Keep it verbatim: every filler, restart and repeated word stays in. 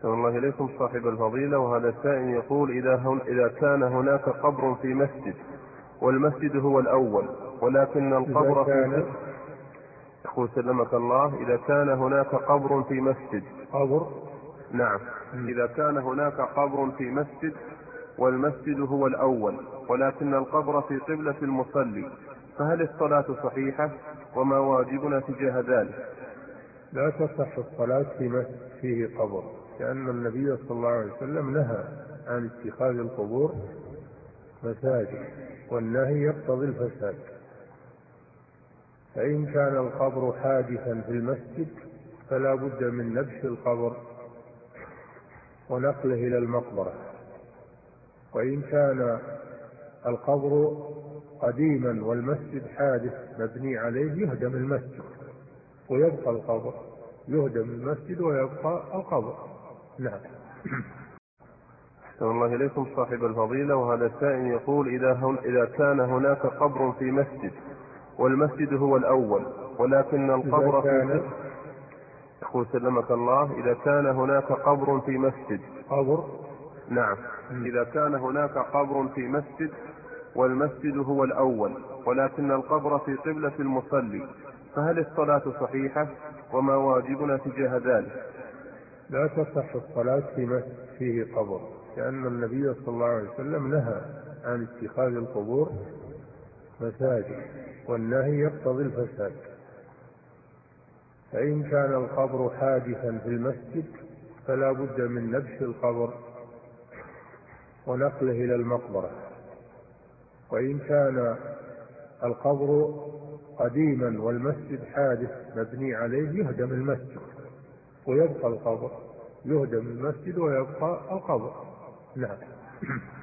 أحسن الله إليكم صاحب الفضيلة. وهذا سائل يقول: إذا, هن إذا كان هناك قبر في مسجد والمسجد هو الأول ولكن القبر في قبل يقول سلمك الله: إذا كان هناك قبر في مسجد قبر نعم م. إذا كان هناك قبر في مسجد والمسجد هو الأول ولكن القبر في قبلة المصلي، فهل الصلاة صحيحة وما واجبنا تجاه ذلك؟ لا تصح الصلاة في مسجد فيه قبر، لأن النبي صلى الله عليه وسلم نهى عن اتخاذ القبور مساجد، والنهي يقتضي الفساد. فإن كان القبر حادثا في المسجد فلا بد من نبش القبر ونقله إلى المقبرة، وإن كان القبر قديما والمسجد حادث مبني عليه يهدم المسجد ويبقى القبر، يهدم المسجد ويبقى القبر. نعم. أحسن الله إليكم صاحب الفضيلة. وهذا سائل يقول: إذا, هن إذا كان هناك قبر في مسجد والمسجد هو الأول ولكن القبر في يقول سلمك الله: إذا كان هناك قبر في مسجد قبر نعم م. إذا كان هناك قبر في مسجد والمسجد هو الأول ولكن القبر في قبلة المصلي، فهل الصلاة صحيحة وما واجبنا تجاه ذلك؟ لا تصح الصلاة في مسجد فيه قبر، لأن النبي صلى الله عليه وسلم نهى عن اتخاذ القبور مساجد، والنهي يقتضي الفساد. فإن كان القبر حادثا في المسجد فلا بد من نبش القبر ونقله إلى المقبرة، وإن كان القبر قديما والمسجد حادث مبني عليه يهدم المسجد ويبقى القبر، يهدم المسجد ويبقى القبر. نعم.